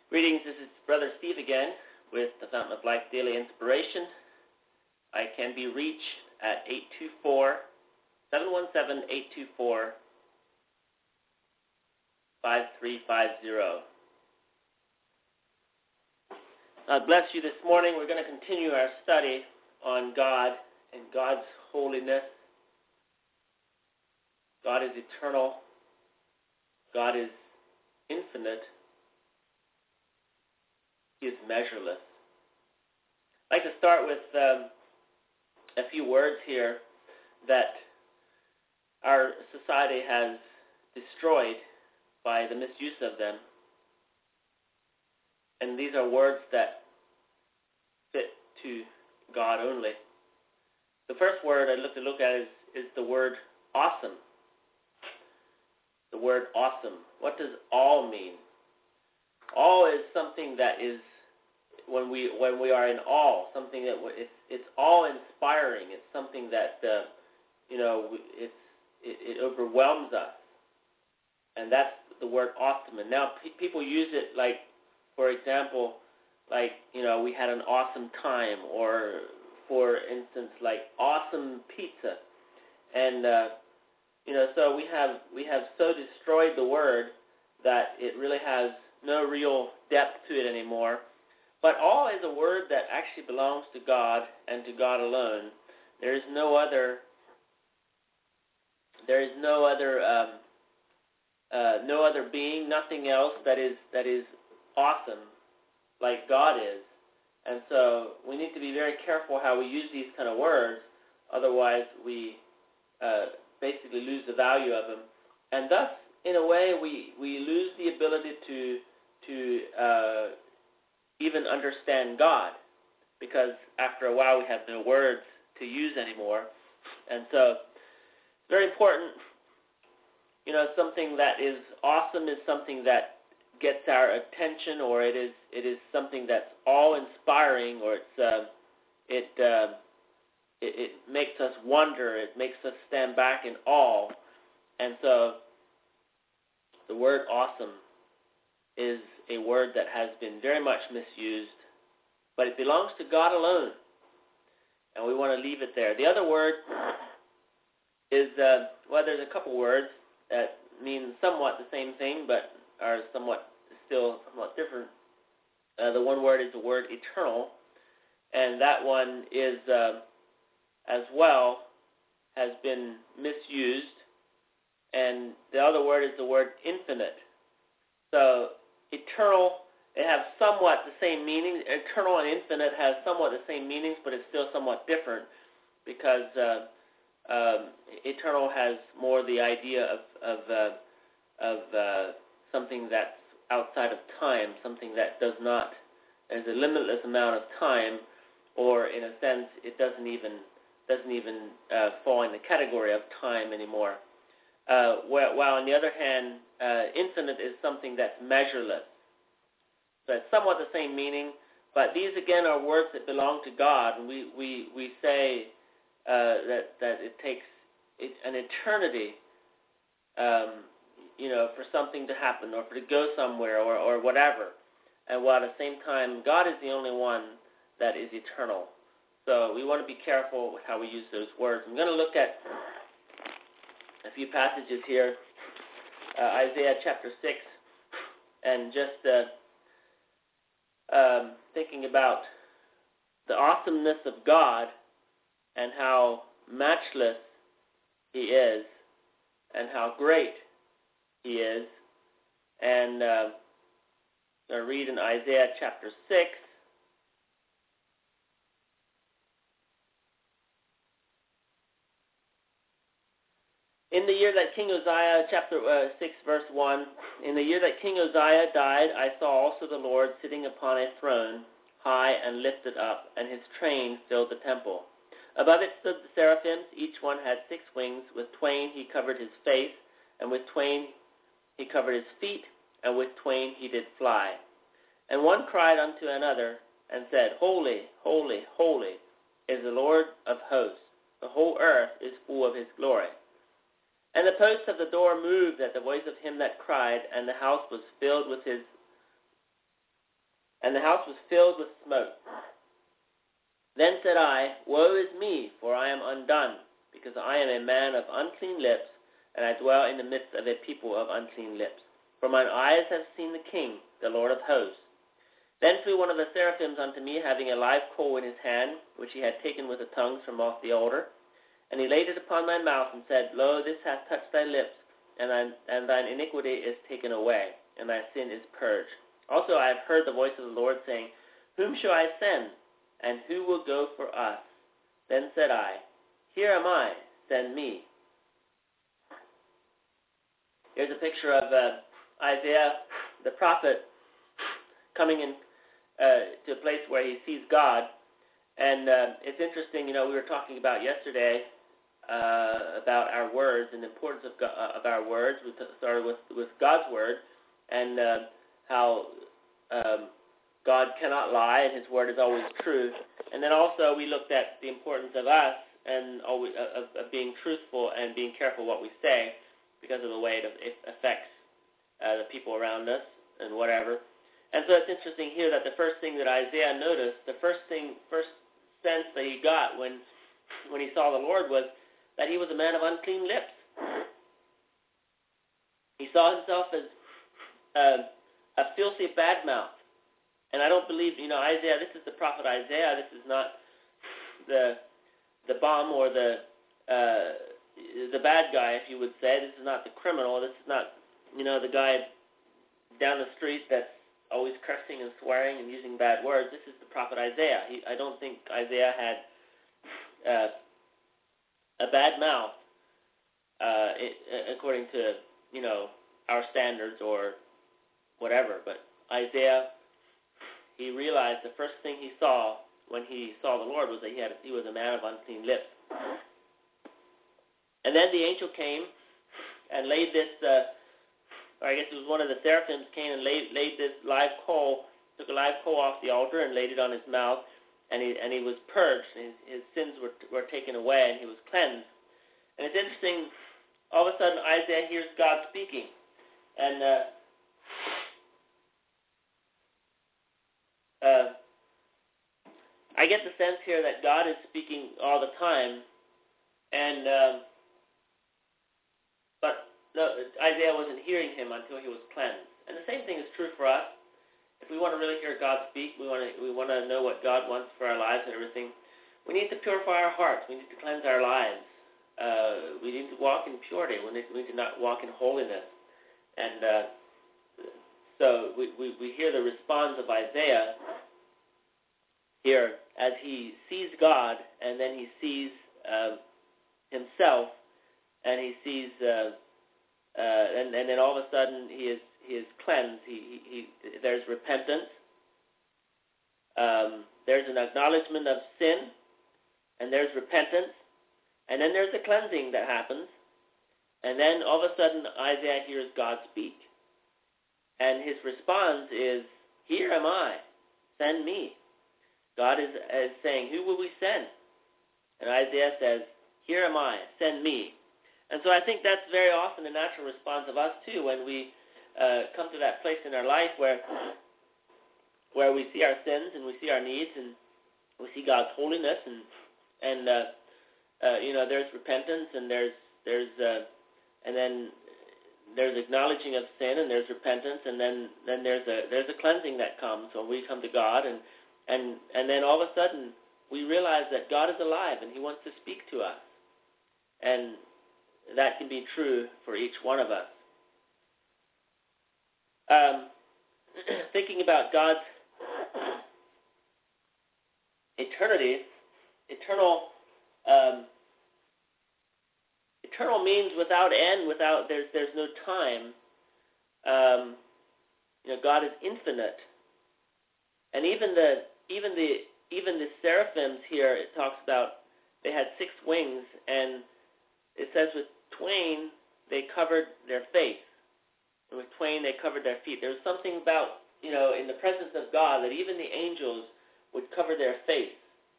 Greetings, this is Brother Steve again with the Fountain of Life Daily Inspiration. I can be reached at 824-717-824-5350. God bless you this morning. We're going to continue our study on God and God's holiness. God is eternal. God is infinite. He is measureless. I'd like to start with a few words here that our society has destroyed by the misuse of them. And these are words that fit to God only. The first word I'd look at is the word awesome. The word awesome. What does awe mean? Awe is something that is, when we are in awe, something that it's awe-inspiring. It's something that it overwhelms us, and that's the word awesome. And now people use it like, for example, like we had an awesome time, or for instance, like awesome pizza, and so we have so destroyed the word that it really has no real depth to it anymore. But awe is a word that actually belongs to God and to God alone. There is no other being, nothing else that is awesome like God is. And so we need to be very careful how we use these kind of words. Otherwise, we basically lose the value of them, and thus, in a way, we lose the ability to even understand God, because after a while we have no words to use anymore. And so it's very important, something that is awesome is something that gets our attention, or it is something that's awe-inspiring, or it makes us wonder, it makes us stand back in awe. And so the word awesome is a word that has been very much misused, but it belongs to God alone, and we want to leave it there. The other word is, there's a couple words that mean somewhat the same thing, but are still somewhat different. The one word is the word eternal, and that one is, as well, has been misused, and the other word is the word infinite. So eternal, it has somewhat the same meaning. Eternal and infinite has somewhat the same meanings, but it's still somewhat different, because eternal has more the idea of something that's outside of time, something that does not, there's a limitless amount of time, or in a sense, it doesn't even fall in the category of time anymore. While on the other hand, infinite is something that's measureless. So it's somewhat the same meaning, but these again are words that belong to God, and we say that it takes an eternity, for something to happen, or for to go somewhere, or whatever. And while at the same time, God is the only one that is eternal. So we want to be careful with how we use those words. I'm going to look at a few passages here, Isaiah chapter 6, and just thinking about the awesomeness of God and how matchless He is and how great He is. And I read in Isaiah chapter 6, in the year that King Uzziah, chapter 6, verse 1, in the year that King Uzziah died, I saw also the Lord sitting upon a throne, high and lifted up, and his train filled the temple. Above it stood the seraphims, each one had 6 wings. With twain he covered his face, and with twain he covered his feet, and with twain he did fly. And one cried unto another, and said, Holy, holy, holy is the Lord of hosts. The whole earth is full of his glory. And the posts of the door moved at the voice of him that cried, and the house was filled with his and the house was filled with smoke. Then said I, Woe is me, for I am undone, because I am a man of unclean lips, and I dwell in the midst of a people of unclean lips. For mine eyes have seen the King, the Lord of hosts. Then flew one of the seraphims unto me, having a live coal in his hand, which he had taken with the tongues from off the altar. And he laid it upon my mouth, and said, Lo, this hath touched thy lips, and thine iniquity is taken away, and thy sin is purged. Also I have heard the voice of the Lord saying, Whom shall I send, and who will go for us? Then said I, Here am I, send me. Here's a picture of Isaiah, the prophet, coming in to a place where he sees God. And it's interesting, we were talking about yesterday about our words and the importance of our words. We started with God's word and how God cannot lie and his word is always true. And then also we looked at the importance of us and always, of being truthful and being careful what we say because of the way it affects the people around us and whatever. And so it's interesting here that the first thing that Isaiah noticed, the first sense that he got when he saw the Lord was that he was a man of unclean lips. He saw himself as a filthy bad mouth. And I don't believe, Isaiah, this is the prophet Isaiah. This is not the bum or the bad guy, if you would say. This is not the criminal. This is not, the guy down the street that's always cursing and swearing and using bad words. This is the prophet Isaiah. I don't think Isaiah had a bad mouth according to, our standards or whatever. But Isaiah, he realized the first thing he saw when he saw the Lord was that he was a man of unclean lips. And then the angel came and laid this, or I guess it was one of the seraphims came and laid this live coal, took a live coal off the altar and laid it on his mouth, and he was purged, and his sins were taken away, and he was cleansed. And it's interesting, all of a sudden Isaiah hears God speaking, and I get the sense here that God is speaking all the time, and but no, Isaiah wasn't hearing him until he was cleansed. And the same thing is true for us. If we want to really hear God speak, we want to know what God wants for our lives and everything, we need to purify our hearts. We need to cleanse our lives. We need to walk in purity. We need to not walk in holiness. And so we hear the response of Isaiah here as he sees God, and then he sees himself, and he sees, and then all of a sudden he is cleansed. There's repentance. There's an acknowledgement of sin, and there's repentance, and then there's a cleansing that happens, and then all of a sudden Isaiah hears God speak, and his response is, "Here am I, send me." God is saying, "Who will we send?" And Isaiah says, "Here am I, send me." And so I think that's very often the natural response of us too, when we come to that place in our life where we see our sins and we see our needs and we see God's holiness and there's repentance and then there's acknowledging of sin and there's repentance and then there's a cleansing that comes when we come to God and then all of a sudden we realize that God is alive and he wants to speak to us. And that can be true for each one of us. Thinking about God's eternity, eternal means without end, there's no time. God is infinite, and even the seraphims here, it talks about they had 6 wings, and it says with twain they covered their face, and with twain they covered their feet. There was something about, in the presence of God that even the angels would cover their face.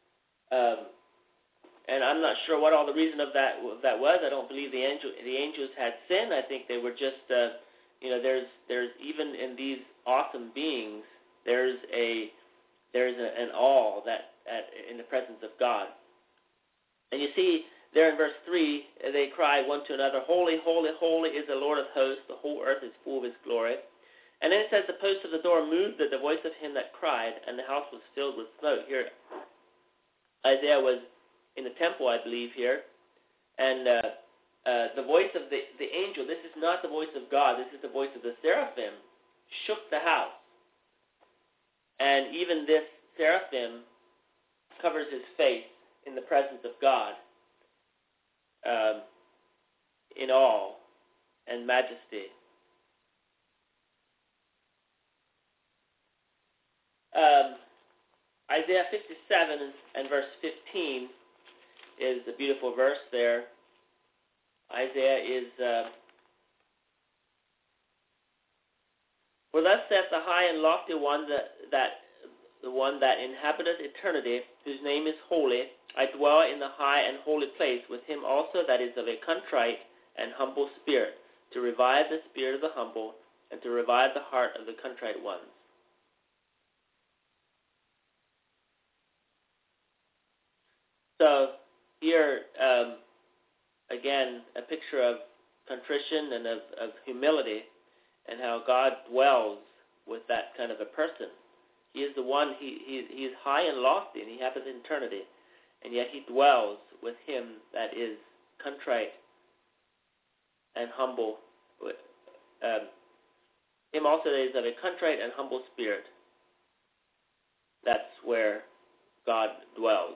And I'm not sure what all the reason of that was. I don't believe the angels had sin. I think they were just, there's even in these awesome beings, There's an awe in the presence of God. And you see there in verse 3, they cry one to another, "Holy, holy, holy is the Lord of hosts. The whole earth is full of his glory." And then it says, "The posts of the door moved at the voice of him that cried, and the house was filled with smoke." Here, Isaiah was in the temple, I believe, here. And the voice of the angel, this is not the voice of God, this is the voice of the seraphim, shook the house. And even this seraphim covers his face in the presence of God, in awe and majesty. Isaiah 57 and verse 15 is a beautiful verse there. Isaiah is, "For thus saith the high and lofty one, the one that inhabiteth eternity, whose name is holy. I dwell in the high and holy place, with him also that is of a contrite and humble spirit, to revive the spirit of the humble, and to revive the heart of the contrite ones." So here, again, a picture of contrition and of humility, and how God dwells with that kind of a person. He is the one, he is high and lofty, and he inhabiteth eternity, and yet he dwells with him that is contrite and humble. Him also that is of a contrite and humble spirit. That's where God dwells.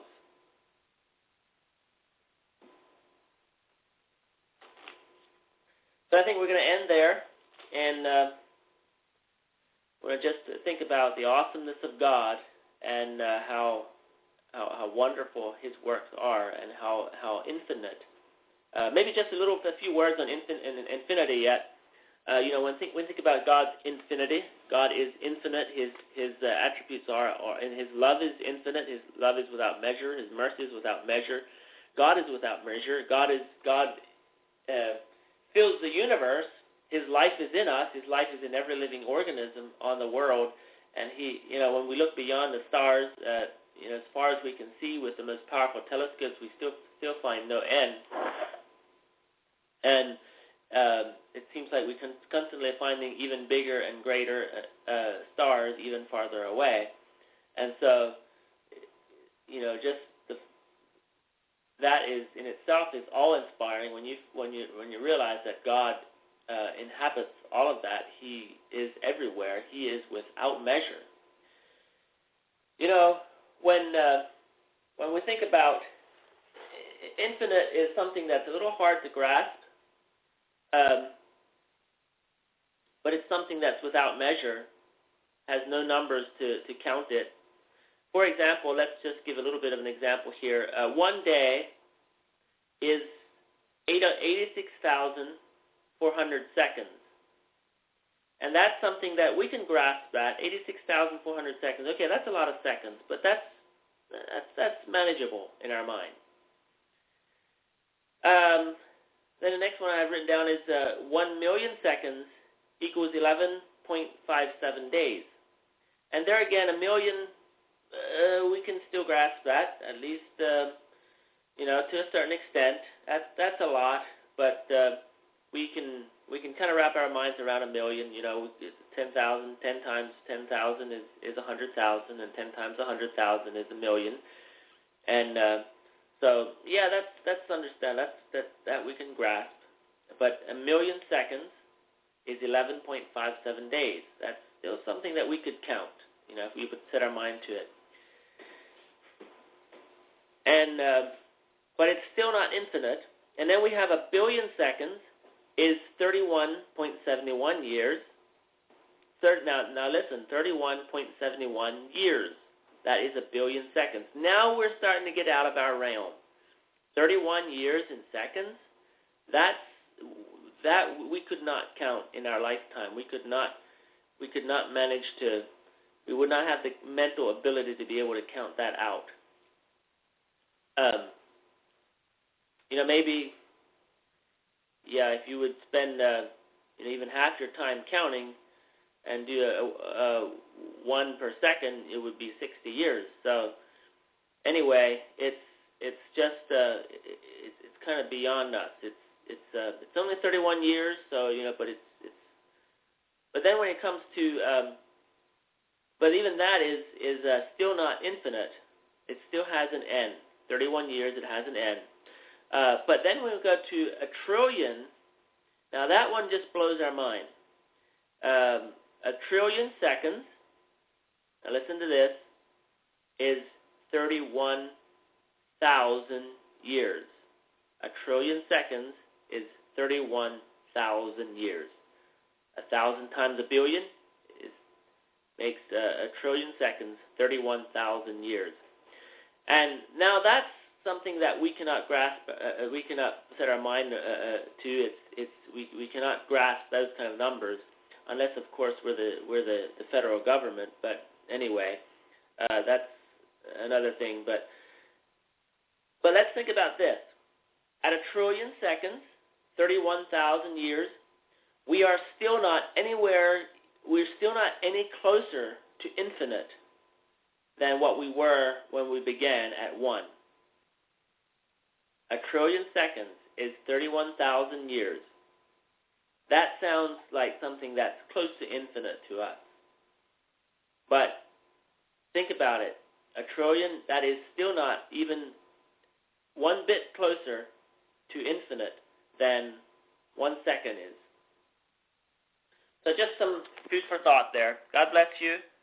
So I think we're going to end there, and we're going to just think about the awesomeness of God and how wonderful his works are, and how infinite. Maybe just a few words on infinity yet. When we think about God's infinity, God is infinite. His attributes are, and his love is infinite. His love is without measure. His mercy is without measure. God is without measure. God fills the universe. His life is in us. His life is in every living organism on the world. And when we look beyond the stars, as far as we can see with the most powerful telescopes, we still find no end. And it seems like we're constantly finding even bigger and greater stars even farther away. And so, that is in itself is awe-inspiring when you realize that God inhabits all of that. He is everywhere. He is without measure. When we think about infinite, is something that's a little hard to grasp, but it's something that's without measure, has no numbers to count it. For example, let's just give a little bit of an example here. One day is 86,400 seconds. And that's something that we can grasp, that 86,400 seconds. Okay, that's a lot of seconds, but that's manageable in our mind. Then the next one I've written down is 1 million seconds equals 11.57 days. And there again, a million, we can still grasp that, at least, to a certain extent. That's a lot, but we can kind of wrap our minds around a million. 10,000, 10 times 10,000 is 100,000, and 10 times 100,000 is a million. And so, yeah, that's understand. That we can grasp. But a million seconds is 11.57 days. That's still something that we could count, if we would set our mind to it. And but it's still not infinite. And then we have a billion seconds is 31.71 years. Now listen, 31.71 years. That is a billion seconds. Now we're starting to get out of our realm. 31 years in seconds, that we could not count in our lifetime. We could not manage to, we would not have the mental ability to be able to count that out. Maybe, if you would spend, even half your time counting and do 1 per second, it would be 60 years. So anyway, it's just it's kind of beyond us. It's only 31 years, so but but then when it comes to but even that is still not infinite. It still has an end. 31 years, it has an end. But then when we go to a trillion, now that one just blows our mind. A trillion seconds, now listen to this, is 31,000 years. A trillion seconds is 31,000 years. 1,000 times a billion makes a trillion seconds, 31,000 years. And now that's something that we cannot grasp, we cannot set our mind to. We cannot grasp those kind of numbers unless, of course, we're the federal government. But anyway, that's another thing. But let's think about this. At a trillion seconds, 31,000 years, we are still not anywhere. We're still not any closer to infinite than what we were when we began at 1. A trillion seconds is 31,000 years. That sounds like something that's close to infinite to us. But think about it. A trillion, that is still not even one bit closer to infinite than 1 second is. So just some food for thought there. God bless you.